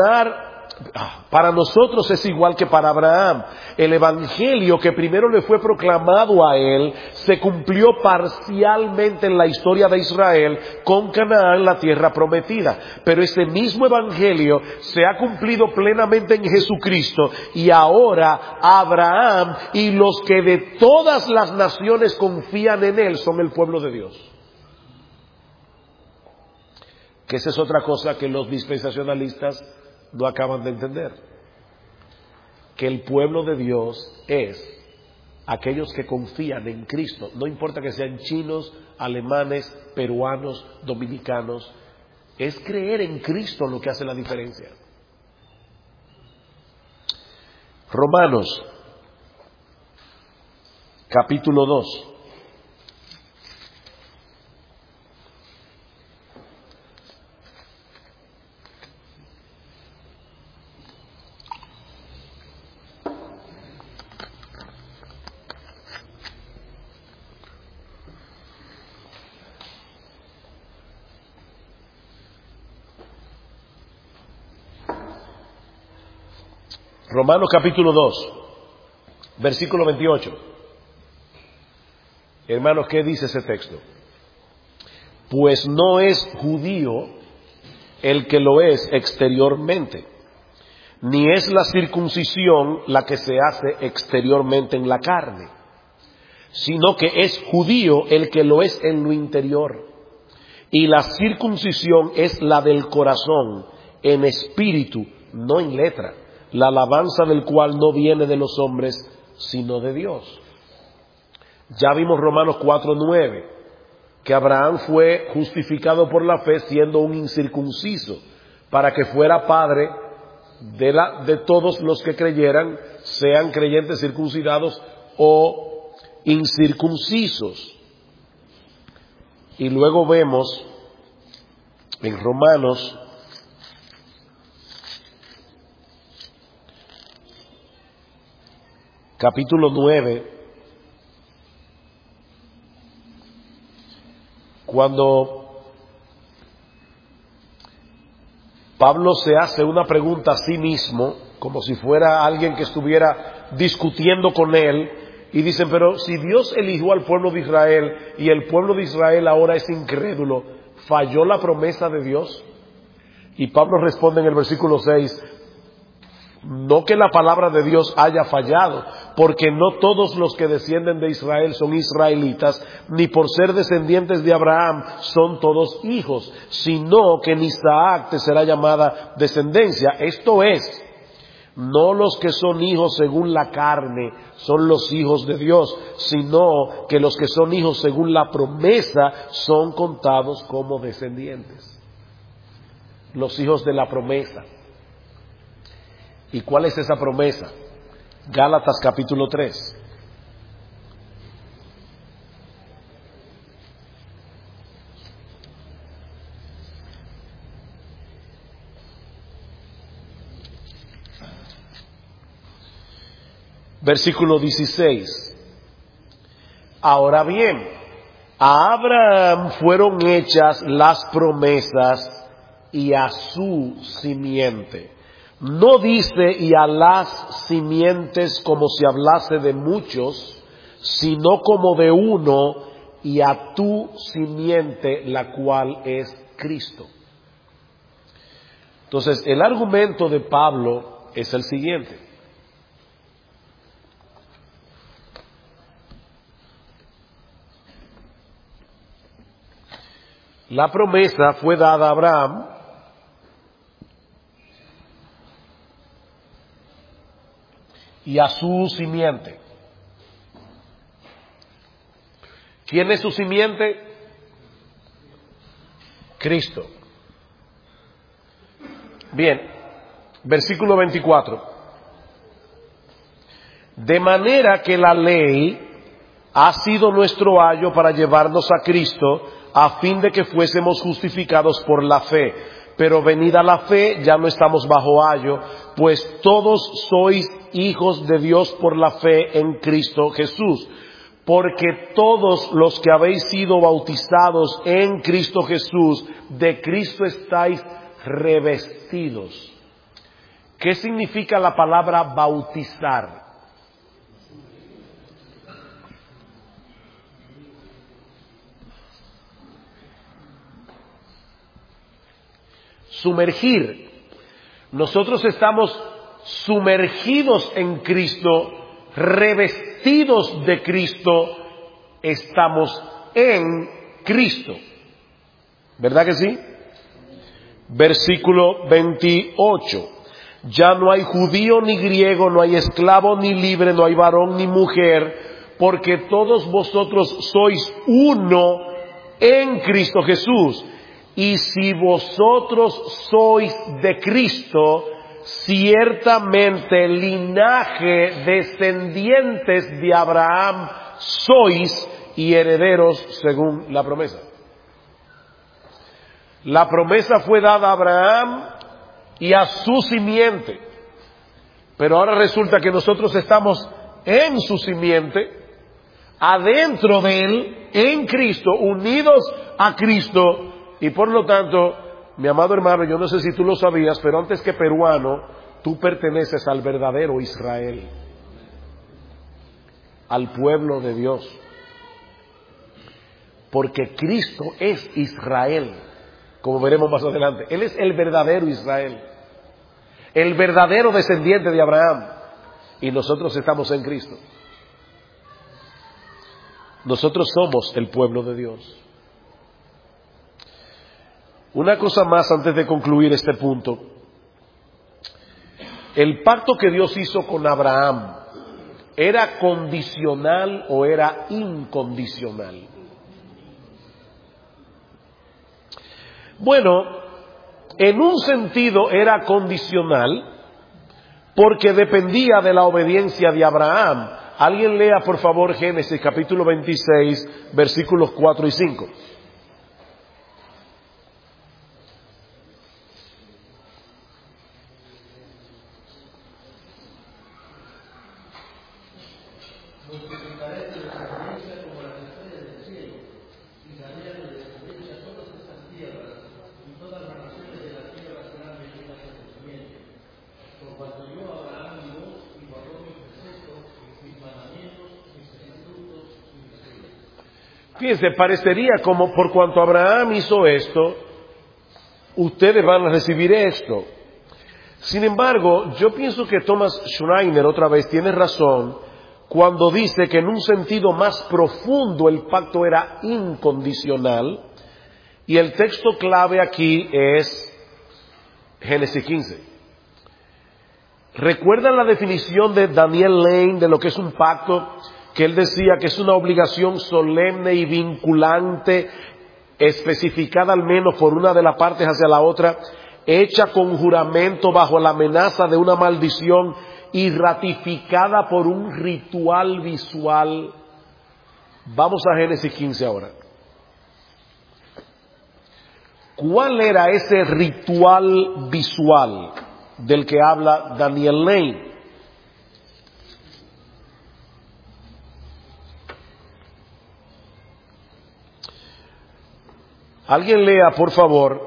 nosotros es igual que para Abraham. El evangelio que primero le fue proclamado a él se cumplió parcialmente en la historia de Israel con Canaán, la tierra prometida. Pero ese mismo evangelio se ha cumplido plenamente en Jesucristo, y ahora Abraham y los que de todas las naciones confían en él son el pueblo de Dios. Que esa es otra cosa que los dispensacionalistas no acaban de entender. Que el pueblo de Dios es aquellos que confían en Cristo. No importa que sean chinos, alemanes, peruanos, dominicanos. Es creer en Cristo lo que hace la diferencia. Romanos, capítulo 2. Romanos capítulo 2, versículo 28. Hermanos, ¿qué dice ese texto? Pues no es judío el que lo es exteriormente, ni es la circuncisión la que se hace exteriormente en la carne, sino que es judío el que lo es en lo interior. Y la circuncisión es la del corazón, en espíritu, no en letra, la alabanza del cual no viene de los hombres, sino de Dios. Ya vimos Romanos 4:9, que Abraham fue justificado por la fe siendo un incircunciso, para que fuera padre de todos los que creyeran, sean creyentes circuncidados o incircuncisos. Y luego vemos en Romanos capítulo 9, cuando Pablo se hace una pregunta a sí mismo, como si fuera alguien que estuviera discutiendo con él, y dicen, pero si Dios eligió al pueblo de Israel y el pueblo de Israel ahora es incrédulo, ¿Falló la promesa de Dios? Y Pablo responde en el versículo 6, no que la palabra de Dios haya fallado, porque no todos los que descienden de Israel son israelitas, ni por ser descendientes de Abraham son todos hijos, sino que en Isaac te será llamada descendencia. Esto es, no los que son hijos según la carne son los hijos de Dios, sino que los que son hijos según la promesa son contados como descendientes. Los hijos de la promesa. ¿Y cuál es esa promesa? Gálatas capítulo 3. Versículo 16. Ahora bien, a Abraham fueron hechas las promesas y a su simiente. No dice y a las simientes como si hablase de muchos, sino como de uno, y a tu simiente, la cual es Cristo. Entonces, el argumento de Pablo es el siguiente. La promesa fue dada a Abraham y a su simiente. ¿Quién es su simiente? Cristo. Bien, versículo 24. De manera que la ley ha sido nuestro ayo para llevarnos a Cristo, a fin de que fuésemos justificados por la fe. Pero venida la fe, ya no estamos bajo ayo, pues todos sois hijos de Dios por la fe en Cristo Jesús. Porque todos los que habéis sido bautizados en Cristo Jesús, de Cristo estáis revestidos. ¿Qué significa la palabra bautizar? Sumergir. Nosotros estamos sumergidos en Cristo, revestidos de Cristo, estamos en Cristo. ¿Verdad que sí? Versículo 28. Ya no hay judío ni griego, no hay esclavo ni libre, no hay varón ni mujer, porque todos vosotros sois uno en Cristo Jesús. Y si vosotros sois de Cristo, ciertamente linaje descendientes de Abraham sois y herederos según la promesa. La promesa fue dada a Abraham y a su simiente, pero ahora resulta que nosotros estamos en su simiente, adentro de él, en Cristo, unidos a Cristo. Y por lo tanto, mi amado hermano, yo no sé si tú lo sabías, pero antes que peruano, tú perteneces al verdadero Israel, al pueblo de Dios, porque Cristo es Israel, como veremos más adelante. Él es el verdadero Israel, el verdadero descendiente de Abraham, y nosotros estamos en Cristo. Nosotros somos el pueblo de Dios. Una cosa más antes de concluir este punto. El pacto que Dios hizo con Abraham, ¿era condicional o era incondicional? Bueno, en un sentido era condicional porque dependía de la obediencia de Abraham. Alguien lea por favor Génesis capítulo 26 versículos 4 y 5. Fíjense, parecería como por cuanto Abraham hizo esto, ustedes van a recibir esto. Sin embargo, yo pienso que Thomas Schreiner otra vez tiene razón cuando dice que en un sentido más profundo el pacto era incondicional, y el texto clave aquí es Génesis 15. ¿Recuerdan la definición de Daniel Lane de lo que es un pacto? Que él decía que es una obligación solemne y vinculante, especificada al menos por una de las partes hacia la otra, hecha con juramento bajo la amenaza de una maldición y ratificada por un ritual visual. Vamos a Génesis 15 ahora. ¿Cuál era ese ritual visual del que habla Daniel Lane? Alguien lea, por favor,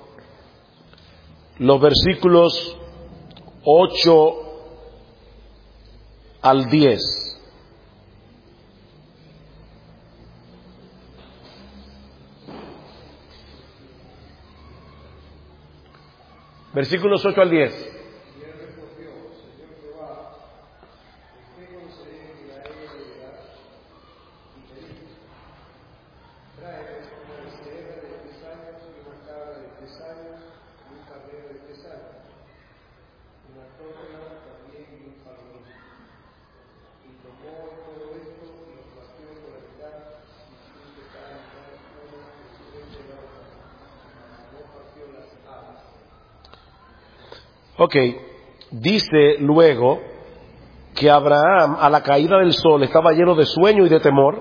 los versículos 8 al 10. Versículos 8 al 10. Ok, dice luego que Abraham a la caída del sol estaba lleno de sueño y de temor,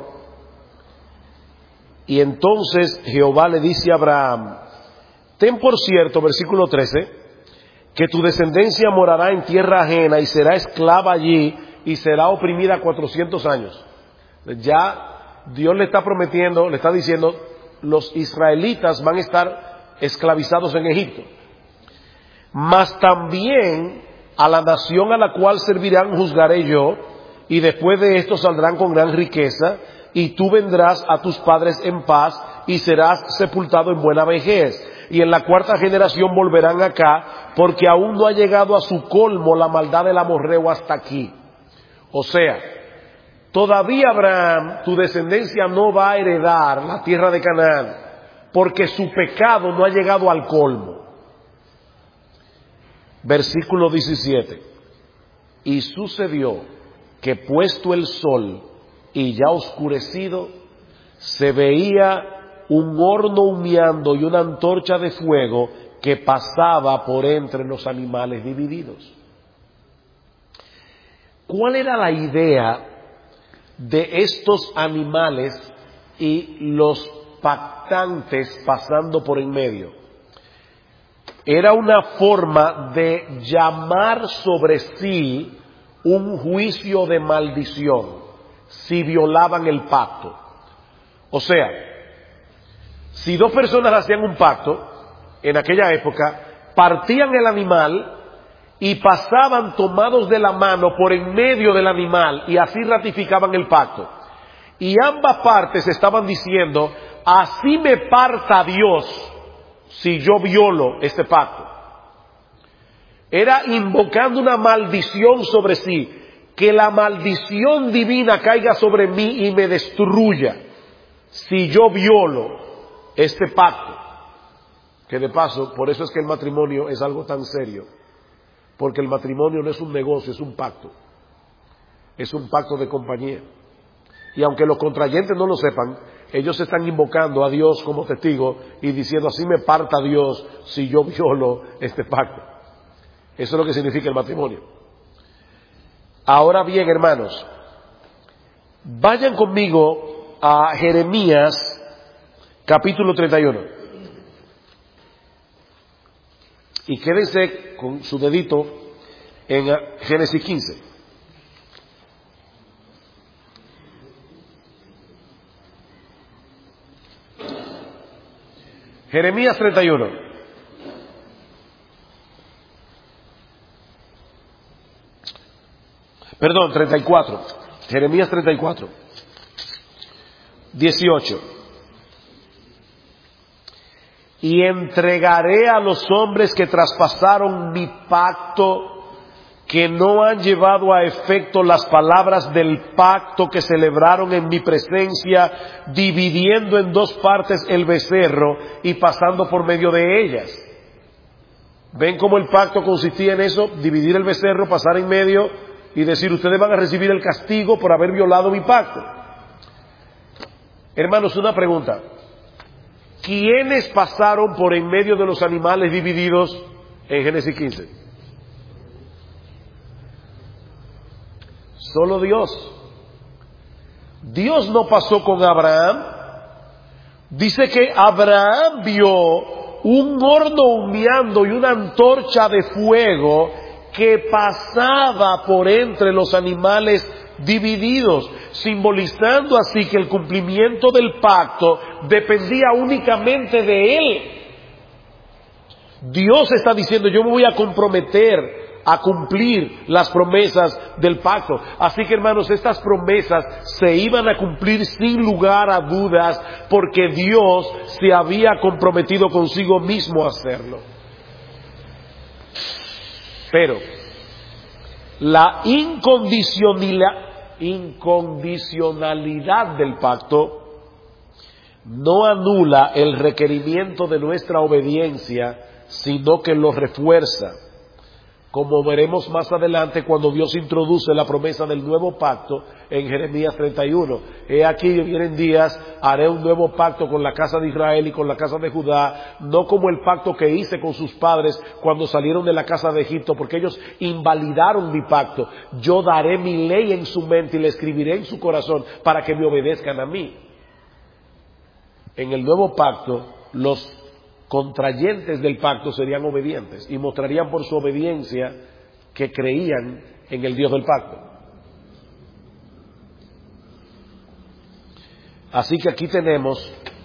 y entonces Jehová le dice a Abraham: ten por cierto, versículo 13, que tu descendencia morará en tierra ajena y será esclava allí y será oprimida 400 años. Ya Dios le está prometiendo, le está diciendo, los israelitas van a estar esclavizados en Egipto. Mas también a la nación a la cual servirán juzgaré yo, y después de esto saldrán con gran riqueza, y tú vendrás a tus padres en paz, y serás sepultado en buena vejez. Y en la cuarta generación volverán acá, porque aún no ha llegado a su colmo la maldad del amorreo hasta aquí. O sea, todavía Abraham, tu descendencia no va a heredar la tierra de Canaán, porque su pecado no ha llegado al colmo. Versículo 17. Y sucedió que puesto el sol y ya oscurecido, se veía un horno humeando y una antorcha de fuego que pasaba por entre los animales divididos. ¿Cuál era la idea de estos animales y los pactantes pasando por en medio? Era una forma de llamar sobre sí un juicio de maldición si violaban el pacto. O sea, si dos personas hacían un pacto en aquella época, partían el animal y pasaban tomados de la mano por en medio del animal y así ratificaban el pacto. Y ambas partes estaban diciendo: así me parta Dios si yo violo este pacto. Era invocando una maldición sobre sí, que la maldición divina caiga sobre mí y me destruya si yo violo este pacto. Que de paso, por eso es que el matrimonio es algo tan serio, porque el matrimonio no es un negocio, es un pacto. Es un pacto de compañía. Y aunque los contrayentes no lo sepan, ellos están invocando a Dios como testigo y diciendo: así me parta Dios si yo violo este pacto. Eso es lo que significa el matrimonio. Ahora bien, hermanos, vayan conmigo a Jeremías capítulo 31 y quédense con su dedito en Génesis 15. Jeremías 31. Perdón, 34. Jeremías 34. 18. Y entregaré a los hombres que traspasaron mi pacto, que no han llevado a efecto las palabras del pacto que celebraron en mi presencia, dividiendo en dos partes el becerro y pasando por medio de ellas. ¿Ven cómo el pacto consistía en eso? Dividir el becerro, pasar en medio y decir, ustedes van a recibir el castigo por haber violado mi pacto. Hermanos, una pregunta. ¿Quiénes pasaron por en medio de los animales divididos en Génesis 15? Solo Dios. Dios no pasó con Abraham. Dice que Abraham vio un horno humeando y una antorcha de fuego que pasaba por entre los animales divididos, simbolizando así que el cumplimiento del pacto dependía únicamente de él. Dios está diciendo, yo me voy a comprometer a cumplir las promesas del pacto. Así que, hermanos, estas promesas se iban a cumplir sin lugar a dudas, porque Dios se había comprometido consigo mismo a hacerlo. Pero la incondicionalidad del pacto no anula el requerimiento de nuestra obediencia, sino que lo refuerza, como veremos más adelante cuando Dios introduce la promesa del nuevo pacto en Jeremías 31. He aquí, vienen días, haré un nuevo pacto con la casa de Israel y con la casa de Judá, no como el pacto que hice con sus padres cuando salieron de la casa de Egipto, porque ellos invalidaron mi pacto. Yo daré mi ley en su mente y la escribiré en su corazón para que me obedezcan a mí. En el nuevo pacto, los contrayentes del pacto serían obedientes y mostrarían por su obediencia que creían en el Dios del pacto. Así que aquí tenemos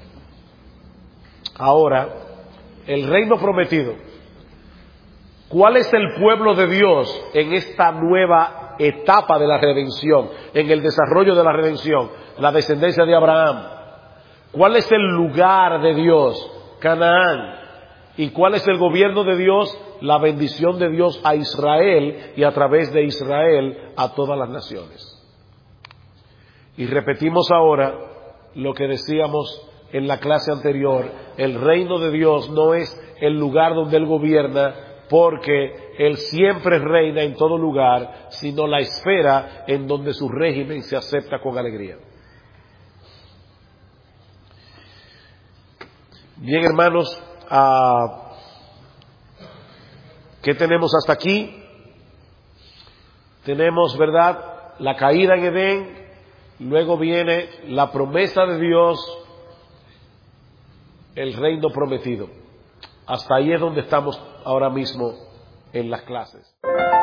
ahora el reino prometido. ¿Cuál es el pueblo de Dios en esta nueva etapa de la redención, en el desarrollo de la redención? La descendencia de Abraham. ¿Cuál es el lugar de Dios? Canaán. ¿Y cuál es el gobierno de Dios? La bendición de Dios a Israel y a través de Israel a todas las naciones. Y repetimos ahora lo que decíamos en la clase anterior. El reino de Dios no es el lugar donde Él gobierna, porque Él siempre reina en todo lugar, sino la esfera en donde su régimen se acepta con alegría. Bien, hermanos, ¿qué tenemos hasta aquí? Tenemos, ¿verdad?, la caída en Edén, luego viene la promesa de Dios, el reino prometido. Hasta ahí es donde estamos ahora mismo en las clases.